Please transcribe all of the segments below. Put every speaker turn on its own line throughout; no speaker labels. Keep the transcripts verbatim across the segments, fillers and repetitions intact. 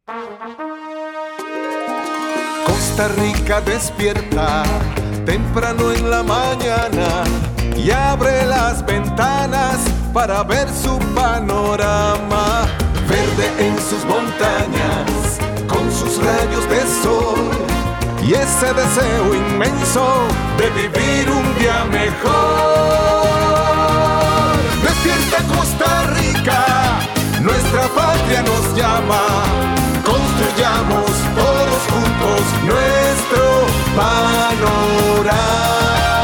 Costa Rica despierta temprano en la mañana y abre las ventanas para ver su panorama. Verde en sus montañas, con sus rayos de sol y ese deseo inmenso de vivir un día mejor. Despierta Costa Rica, nuestra patria nos llama. Construyamos todos juntos nuestro panorama.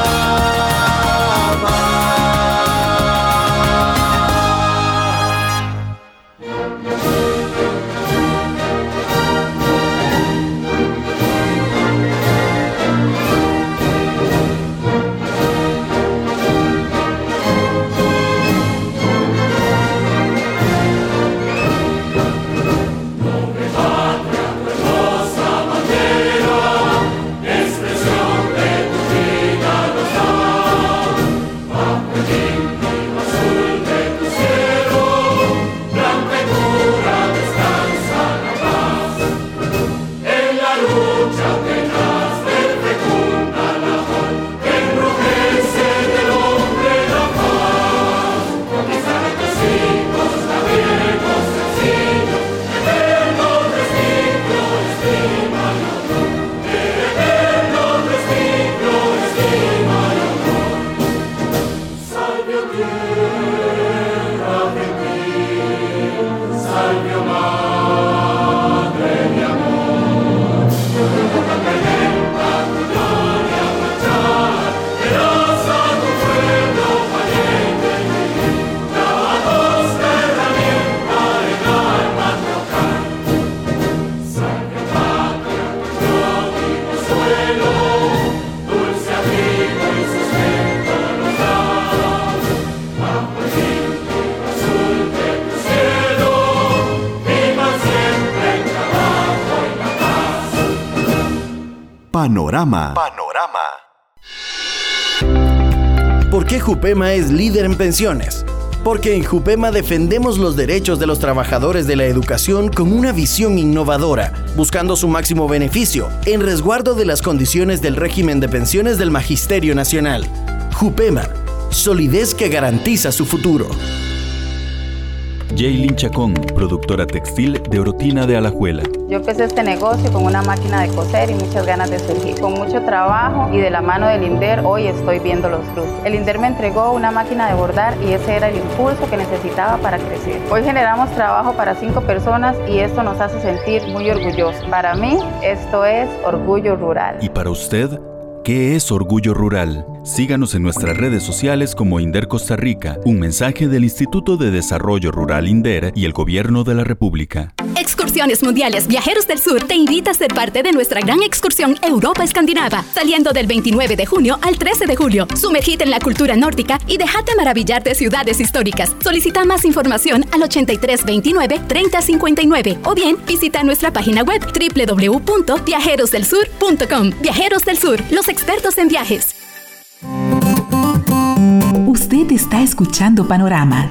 Panorama. Panorama. ¿Por qué Jupema es líder en pensiones? Porque en Jupema defendemos los derechos de los trabajadores de la educación con una visión innovadora, buscando su máximo beneficio, en resguardo de las condiciones del régimen de pensiones del Magisterio Nacional. Jupema, solidez que garantiza su futuro.
Jaylin Chacón, productora textil de Orotina de Alajuela.
Yo empecé este negocio con una máquina de coser y muchas ganas de surgir. Con mucho trabajo y de la mano del INDER, hoy estoy viendo los frutos. El INDER me entregó una máquina de bordar y ese era el impulso que necesitaba para crecer. Hoy generamos trabajo para cinco personas y esto nos hace sentir muy orgullosos. Para mí, esto es orgullo rural.
¿Y para usted? ¿Qué es Orgullo Rural? Síganos en nuestras redes sociales como INDER Costa Rica, un mensaje del Instituto de Desarrollo Rural INDER y el Gobierno de la República.
Excursiones Mundiales Viajeros del Sur te invita a ser parte de nuestra gran excursión Europa Escandinava, saliendo del veintinueve de junio al trece de julio. Sumergite en la cultura nórdica y déjate maravillar de ciudades históricas. Solicita más información al ochenta y tres veintinueve treinta cincuenta y nueve o bien visita nuestra página web doble u doble u doble u punto viajeros del sur punto com. Viajeros del Sur, los expertos en viajes.
Usted está escuchando Panorama.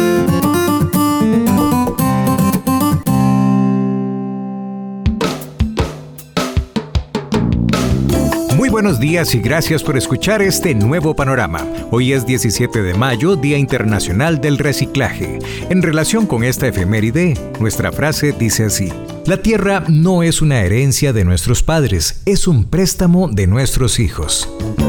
Muy buenos días y gracias por escuchar este nuevo Panorama. Hoy es diecisiete de mayo, Día Internacional del Reciclaje. En relación con esta efeméride, nuestra frase dice así: la tierra no es una herencia de nuestros padres, es un préstamo de nuestros hijos.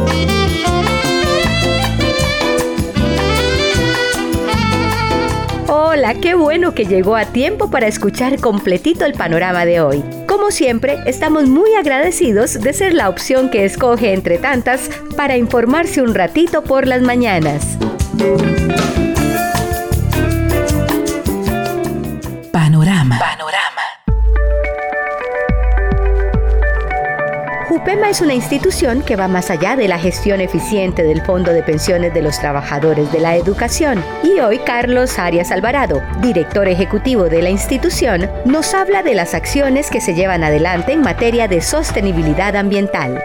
Hola, qué bueno que llegó a tiempo para escuchar completito el panorama de hoy. Como siempre, estamos muy agradecidos de ser la opción que escoge entre tantas para informarse un ratito por las mañanas.
Panorama.
Panorama. Jupema es una institución que va más allá de la gestión eficiente del Fondo de Pensiones de los Trabajadores de la Educación. Y hoy Carlos Arias Alvarado, director ejecutivo de la institución, nos habla de las acciones que se llevan adelante en materia de sostenibilidad ambiental.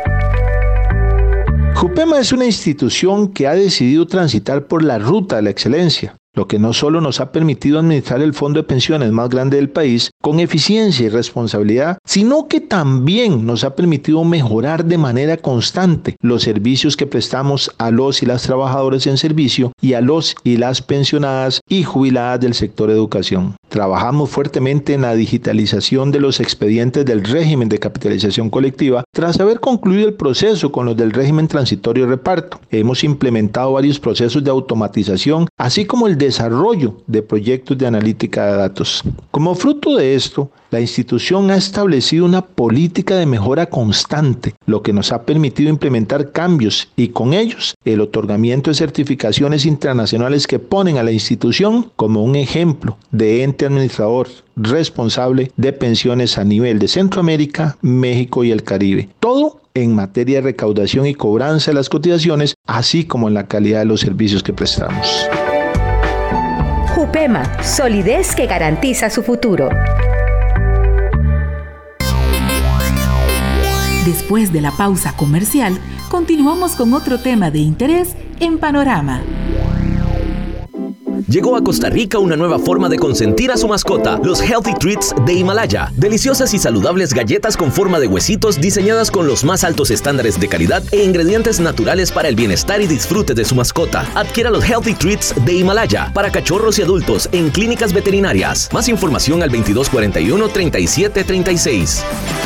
Jupema es una institución que ha decidido transitar por la ruta de la excelencia. lo que no solo nos ha permitido administrar el fondo de pensiones más grande del país con eficiencia y responsabilidad, sino que también nos ha permitido mejorar de manera constante los servicios que prestamos a los y las trabajadores en servicio y a los y las pensionadas y jubiladas del sector educación. Trabajamos fuertemente en la digitalización de los expedientes del régimen de capitalización colectiva tras haber concluido el proceso con los del régimen transitorio de reparto. Hemos implementado varios procesos de automatización, así como el desarrollo de proyectos de analítica de datos. Como fruto de esto, la institución ha establecido una política de mejora constante, lo que nos ha permitido implementar cambios y con ellos el otorgamiento de certificaciones internacionales que ponen a la institución como un ejemplo de ente administrador responsable de pensiones a nivel de Centroamérica, México y el Caribe. Todo en materia de recaudación y cobranza de las cotizaciones, así como en la calidad de los servicios que prestamos.
Jupema, solidez que garantiza su futuro.
Después de la pausa comercial, continuamos con otro tema de interés en Panorama.
Llegó a Costa Rica una nueva forma de consentir a su mascota, los Healthy Treats de Himalaya. Deliciosas y saludables galletas con forma de huesitos diseñadas con los más altos estándares de calidad e ingredientes naturales para el bienestar y disfrute de su mascota. Adquiera los Healthy Treats de Himalaya para cachorros y adultos en clínicas veterinarias. Más información al veintidós cuarenta y uno, treinta y siete treinta y seis.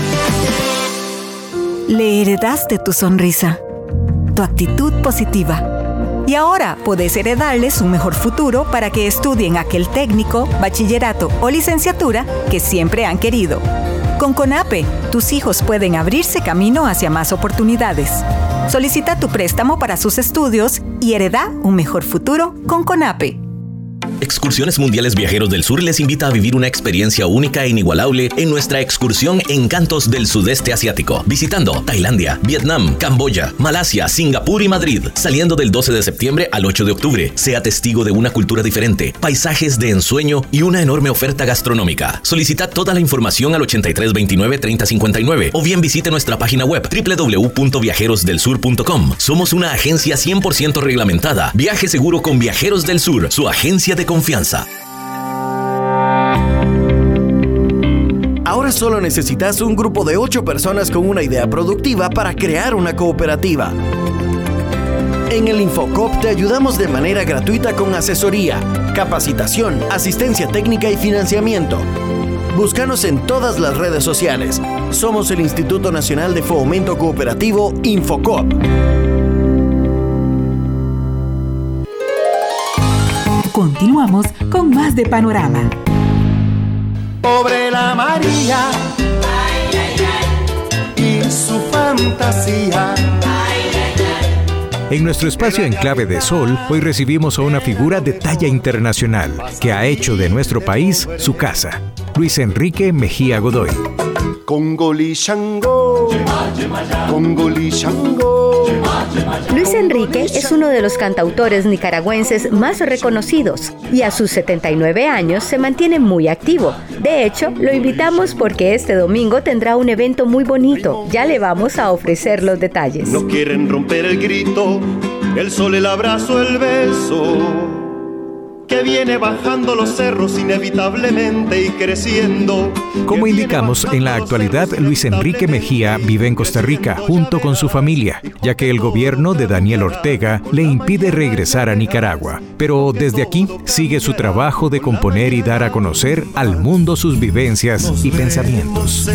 Le heredaste tu sonrisa, tu actitud positiva. Y ahora podés heredarles un mejor futuro para que estudien aquel técnico, bachillerato o licenciatura que siempre han querido. Con CONAPE, tus hijos pueden abrirse camino hacia más oportunidades. Solicita tu préstamo para sus estudios y hereda un mejor futuro con CONAPE.
Excursiones Mundiales Viajeros del Sur les invita a vivir una experiencia única e inigualable en nuestra excursión Encantos del Sudeste Asiático, visitando Tailandia, Vietnam, Camboya, Malasia, Singapur y Madrid, saliendo del doce de septiembre al ocho de octubre. Sea testigo de una cultura diferente, paisajes de ensueño y una enorme oferta gastronómica. Solicita toda la información al ochenta y tres veintinueve treinta cincuenta y nueve o bien visite nuestra página web doble u doble u doble u punto viajeros del sur punto com. Somos una agencia cien por ciento reglamentada. Viaje seguro con Viajeros del Sur, su agencia de confianza.
Ahora solo necesitas un grupo de ocho personas con una idea productiva para crear una cooperativa. En el Infocop te ayudamos de manera gratuita con asesoría, capacitación, asistencia técnica y financiamiento. Búscanos en todas las redes sociales. Somos el Instituto Nacional de Fomento Cooperativo Infocop.
Continuamos con más de Panorama.
Pobre la María, ay, ay, ay, y su fantasía. Ay, ay,
ay. En nuestro espacio en Clave de Sol, hoy recibimos a una figura de talla internacional que ha hecho de nuestro país su casa. Luis Enrique Mejía Godoy.
Congolí Shango, Congolí Shango.
Luis Enrique es uno de los cantautores nicaragüenses más reconocidos y a sus setenta y nueve años se mantiene muy activo. De hecho, lo invitamos porque este domingo tendrá un evento muy bonito. Ya le vamos a ofrecer los detalles.
No quieren romper el grito, el sol, el abrazo, el beso, que viene bajando los cerros inevitablemente y creciendo.
Como indicamos, en la actualidad Luis Enrique Mejía vive en Costa Rica junto con su familia, ya que el gobierno de Daniel Ortega le impide regresar a Nicaragua. Pero desde aquí sigue su trabajo de componer y dar a conocer al mundo sus vivencias y pensamientos.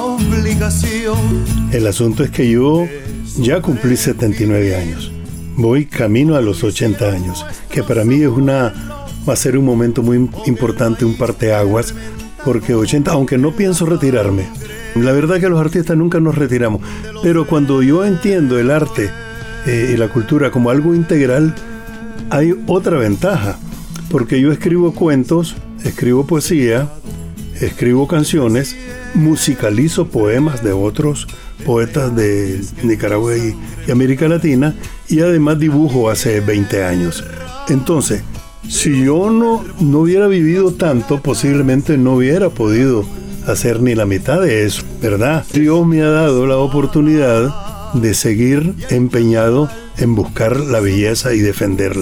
El asunto es que yo ya cumplí setenta y nueve años. Voy camino a los ochenta años, que para mí es una... va a ser un momento muy importante, un parteaguas, porque ochenta, aunque no pienso retirarme. La verdad que los artistas nunca nos retiramos, pero cuando yo entiendo el arte eh, y la cultura como algo integral, hay otra ventaja, porque yo escribo cuentos, escribo poesía, escribo canciones, musicalizo poemas de otros poetas de Nicaragua y, y América Latina, y además dibujo hace veinte años. Entonces, si yo no, no hubiera vivido tanto, posiblemente no hubiera podido hacer ni la mitad de eso, ¿verdad? Dios me ha dado la oportunidad de seguir empeñado en buscar la belleza y defenderla.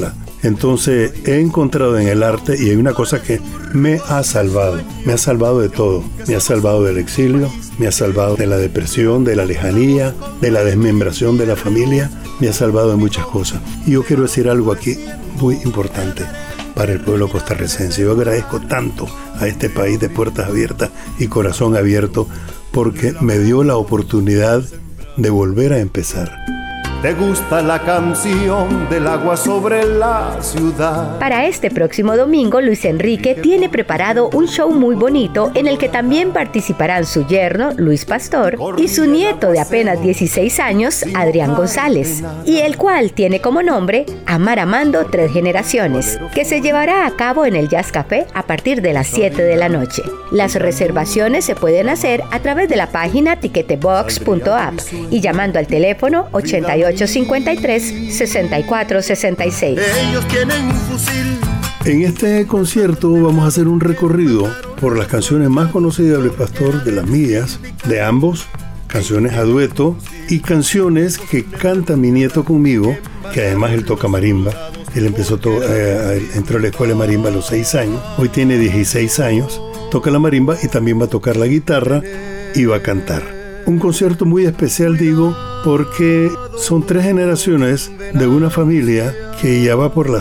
Entonces he encontrado en el arte, y hay una cosa que me ha salvado, me ha salvado de todo, me ha salvado del exilio, me ha salvado de la depresión, de la lejanía, de la desmembración de la familia, me ha salvado de muchas cosas. Y yo quiero decir algo aquí muy importante para el pueblo costarricense. Yo agradezco tanto a este país de puertas abiertas y corazón abierto porque me dio la oportunidad de volver a empezar.
¿Te gusta la canción del agua sobre la ciudad?
Para este próximo domingo, Luis Enrique tiene preparado un show muy bonito en el que también participarán su yerno, Luis Pastor, y su nieto de apenas dieciséis años, Adrián González, y el cual tiene como nombre Amar Amando Tres Generaciones, que se llevará a cabo en el Jazz Café a partir de las siete de la noche. Las reservaciones se pueden hacer a través de la página ticketbox punto app y llamando al teléfono ochenta y ocho cincuenta y tres, sesenta y cuatro sesenta y seis.
Ellos tienen un fusil.
En este concierto vamos a hacer un recorrido por las canciones más conocidas de Luis Pastor, de las mías, de ambos, canciones a dueto y canciones que canta mi nieto conmigo, que además él toca marimba. Él empezó to- eh, entró a la escuela de marimba a los seis años, hoy tiene dieciséis años, toca la marimba y también va a tocar la guitarra y va a cantar. Un concierto muy especial, digo, porque son tres generaciones de una familia que ya va por la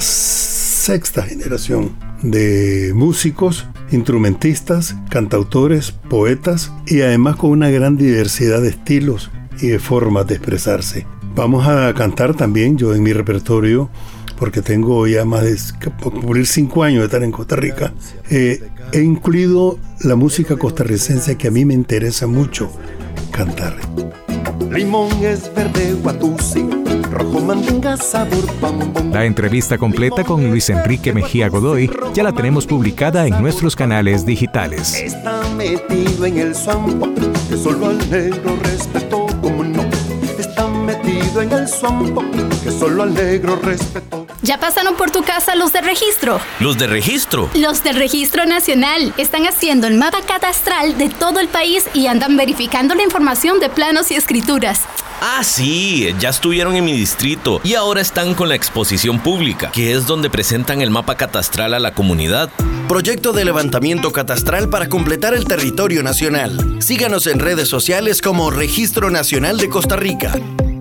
sexta generación de músicos, instrumentistas, cantautores, poetas y además con una gran diversidad de estilos y de formas de expresarse. Vamos a cantar también, yo en mi repertorio, porque tengo ya más de cumplir cinco años de estar en Costa Rica, eh, he incluido la música costarricense que a mí me interesa mucho cantar.
Limón es verde, guatusi, rojo mandinga, sabor pambón.
La entrevista completa con Luis Enrique Mejía Godoy ya la tenemos publicada en nuestros canales digitales.
Está metido en el swamp, que solo al negro respetó, como no. Está metido en el swamp, que solo al negro respetó.
¿Ya pasaron por tu casa los de registro?
¿Los de registro?
Los del Registro Nacional están haciendo el mapa catastral de todo el país y andan verificando la información de planos y escrituras.
Ah, sí, ya estuvieron en mi distrito y ahora están con la exposición pública, que es donde presentan el mapa catastral a la comunidad.
Proyecto de levantamiento catastral para completar el territorio nacional. Síganos en redes sociales como Registro Nacional de Costa Rica.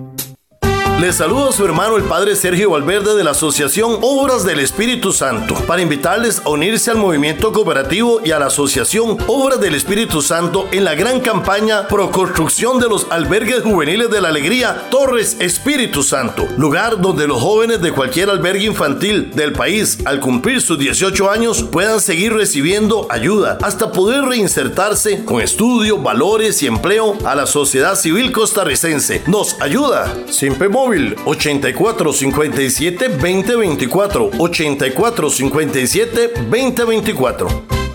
Les saludo a su hermano el padre Sergio Valverde de la Asociación Obras del Espíritu Santo para invitarles a unirse al movimiento cooperativo y a la Asociación Obras del Espíritu Santo en la gran campaña Pro Construcción de los Albergues Juveniles de la Alegría Torres Espíritu Santo, lugar donde los jóvenes de cualquier albergue infantil del país al cumplir sus dieciocho años puedan seguir recibiendo ayuda hasta poder reinsertarse con estudio, valores y empleo a la sociedad civil costarricense. Nos ayuda Simpe Móvil ochenta y cuatro cincuenta y siete veinte veinticuatro, ochenta y cuatro cincuenta y siete veinte veinticuatro.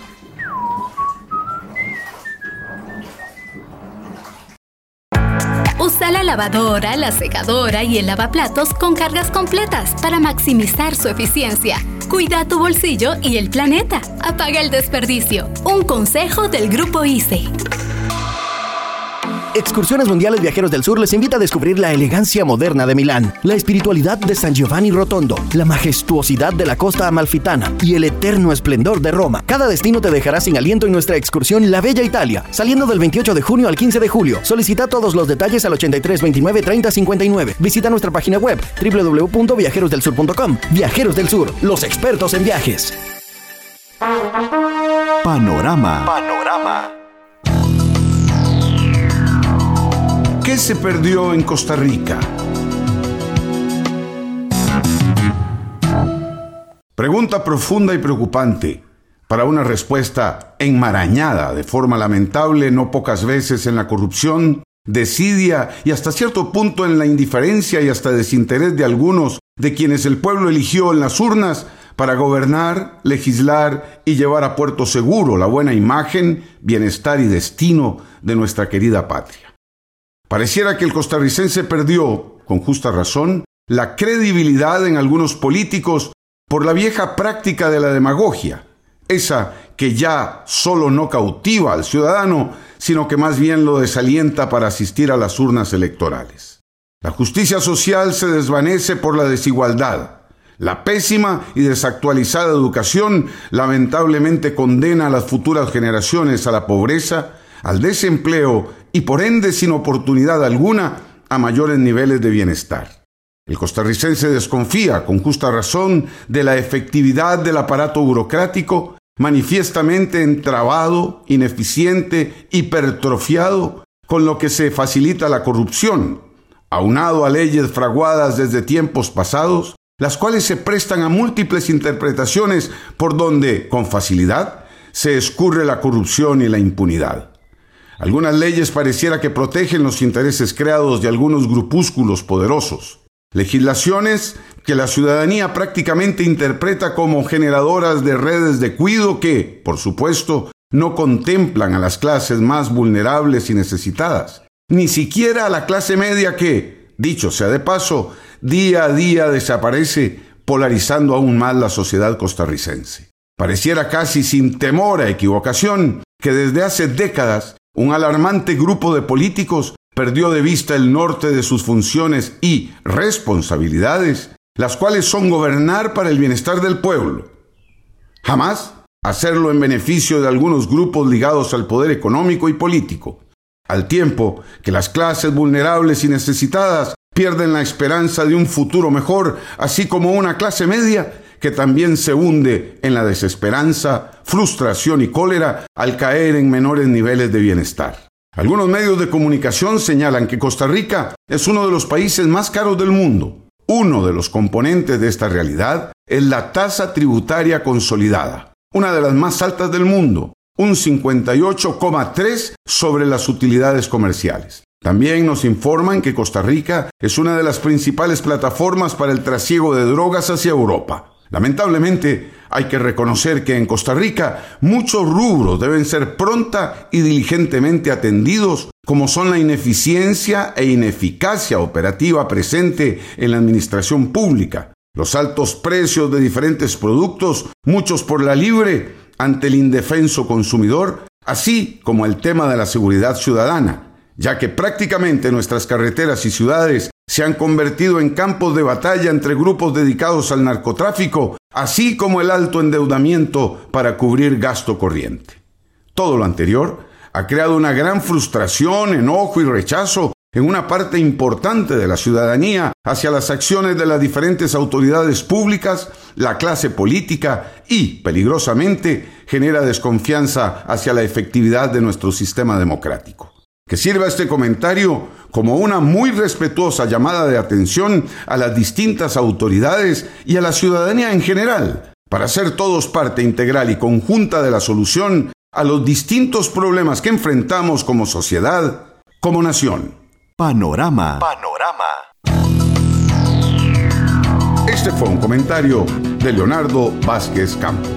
Usa la lavadora, la secadora y el lavaplatos con cargas completas para maximizar su eficiencia. Cuida tu bolsillo y el planeta. Apaga el desperdicio. Un consejo del Grupo I C E.
Excursiones Mundiales Viajeros del Sur les invita a descubrir la elegancia moderna de Milán, la espiritualidad de San Giovanni Rotondo, la majestuosidad de la costa amalfitana y el eterno esplendor de Roma. Cada destino te dejará sin aliento en nuestra excursión La Bella Italia, saliendo del veintiocho de junio al quince de julio. Solicita todos los detalles al ochenta y tres veintinueve treinta cincuenta y nueve. Visita nuestra página web doble u doble u doble u punto viajeros del sur punto com. Viajeros del Sur, los expertos en viajes.
Panorama.
Panorama. ¿Qué se perdió en Costa Rica? Pregunta profunda y preocupante para una respuesta enmarañada de forma lamentable no pocas veces en la corrupción, desidia y hasta cierto punto en la indiferencia y hasta desinterés de algunos de quienes el pueblo eligió en las urnas para gobernar, legislar y llevar a puerto seguro la buena imagen, bienestar y destino de nuestra querida patria. Pareciera que el costarricense perdió, con justa razón, la credibilidad en algunos políticos por la vieja práctica de la demagogia, esa que ya solo no cautiva al ciudadano, sino que más bien lo desalienta para asistir a las urnas electorales. La justicia social se desvanece por la desigualdad, La pésima y desactualizada educación lamentablemente condena a las futuras generaciones a la pobreza, al desempleo y por ende sin oportunidad alguna a mayores niveles de bienestar. El costarricense desconfía, con justa razón, de la efectividad del aparato burocrático, manifiestamente entrabado, ineficiente, hipertrofiado, con lo que se facilita la corrupción, aunado a leyes fraguadas desde tiempos pasados, las cuales se prestan a múltiples interpretaciones por donde, con facilidad, se escurre la corrupción y la impunidad. Algunas leyes pareciera que protegen los intereses creados de algunos grupúsculos poderosos. Legislaciones que la ciudadanía prácticamente interpreta como generadoras de redes de cuido que, por supuesto, no contemplan a las clases más vulnerables y necesitadas, ni siquiera a la clase media que, dicho sea de paso, día a día desaparece, polarizando aún más la sociedad costarricense. Pareciera casi sin temor a equivocación que desde hace décadas un alarmante grupo de políticos perdió de vista el norte de sus funciones y responsabilidades, las cuales son gobernar para el bienestar del pueblo. Jamás hacerlo en beneficio de algunos grupos ligados al poder económico y político, al tiempo que las clases vulnerables y necesitadas pierden la esperanza de un futuro mejor, así como una clase media que también se hunde en la desesperanza, frustración y cólera al caer en menores niveles de bienestar. Algunos medios de comunicación señalan que Costa Rica es uno de los países más caros del mundo. Uno de los componentes de esta realidad es la tasa tributaria consolidada, una de las más altas del mundo, un cincuenta y ocho coma tres sobre las utilidades comerciales. También nos informan que Costa Rica es una de las principales plataformas para el trasiego de drogas hacia Europa. Lamentablemente, hay que reconocer que en Costa Rica muchos rubros deben ser pronta y diligentemente atendidos, como son la ineficiencia e ineficacia operativa presente en la administración pública, los altos precios de diferentes productos, muchos por la libre, ante el indefenso consumidor, así como el tema de la seguridad ciudadana, ya que prácticamente nuestras carreteras y ciudades se han convertido en campos de batalla entre grupos dedicados al narcotráfico, así como el alto endeudamiento para cubrir gasto corriente. Todo lo anterior ha creado una gran frustración, enojo y rechazo en una parte importante de la ciudadanía hacia las acciones de las diferentes autoridades públicas, la clase política y, peligrosamente, genera desconfianza hacia la efectividad de nuestro sistema democrático. Que sirva este comentario como una muy respetuosa llamada de atención a las distintas autoridades y a la ciudadanía en general, para ser todos parte integral y conjunta de la solución a los distintos problemas que enfrentamos como sociedad, como nación.
Panorama. Panorama.
Este fue un comentario de Leonardo Vázquez Campos.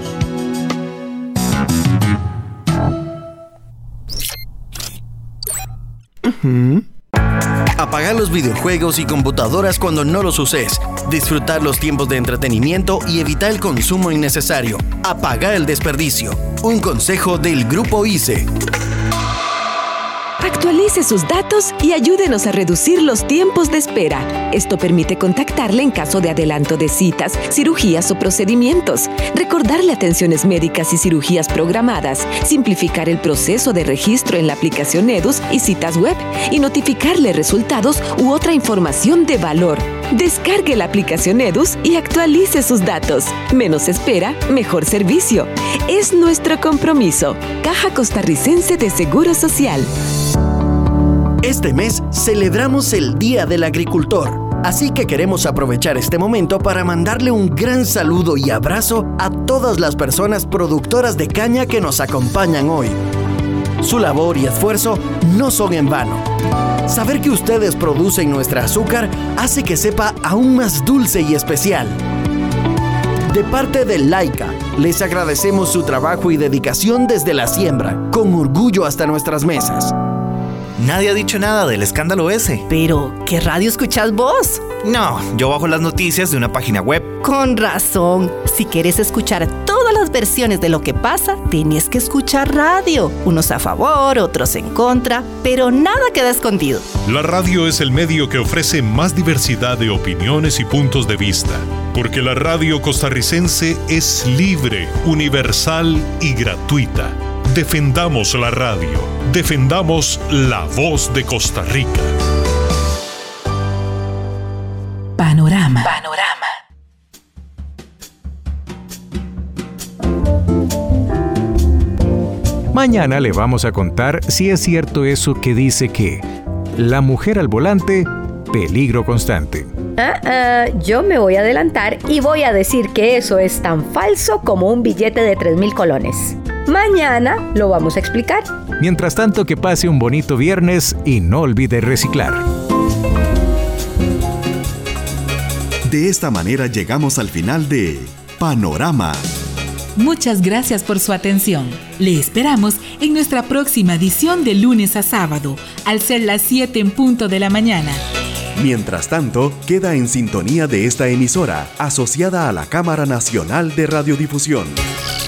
Uh-huh. Apagar los videojuegos y computadoras cuando no los uses. Disfrutar los tiempos de entretenimiento y evitar el consumo innecesario. Apagar el desperdicio. Un consejo del Grupo I C E.
Actualice sus datos y ayúdenos a reducir los tiempos de espera. Esto permite contactarle en caso de adelanto de citas, cirugías o procedimientos, recordarle atenciones médicas y cirugías programadas, simplificar el proceso de registro en la aplicación Edus y citas web y notificarle resultados u otra información de valor. Descargue la aplicación Edus y actualice sus datos. Menos espera, mejor servicio. Es nuestro compromiso. Caja Costarricense de Seguro Social.
Este mes celebramos el Día del Agricultor, así que queremos aprovechar este momento para mandarle un gran saludo y abrazo a todas las personas productoras de caña que nos acompañan hoy. Su labor y esfuerzo no son en vano. Saber que ustedes producen nuestra azúcar hace que sepa aún más dulce y especial. De parte de Laika, les agradecemos su trabajo y dedicación desde la siembra, con orgullo hasta nuestras mesas.
Nadie ha dicho nada del escándalo ese.
Pero, ¿qué radio escuchás vos?
No, yo bajo las noticias de una página web.
Con razón. Si quieres escuchar todas las versiones de lo que pasa, tenés que escuchar radio. Unos a favor, otros en contra, pero nada queda escondido.
La radio es el medio que ofrece más diversidad de opiniones y puntos de vista. porque la radio costarricense es libre, universal y gratuita. Defendamos la radio, defendamos la voz de Costa Rica.
Panorama.
Panorama.
Mañana le vamos a contar si es cierto eso que dice que la mujer al volante, peligro constante.
Ah, uh, yo me voy a adelantar y voy a decir que eso es tan falso como un billete de tres mil colones. Mañana lo vamos a explicar.
Mientras tanto, que pase un bonito viernes y no olvide reciclar.
De esta manera llegamos al final de Panorama.
Muchas gracias por su atención. Le esperamos en nuestra próxima edición de lunes a sábado, al ser las siete en punto de la mañana.
Mientras tanto, queda en sintonía de esta emisora, asociada a la Cámara Nacional de Radiodifusión.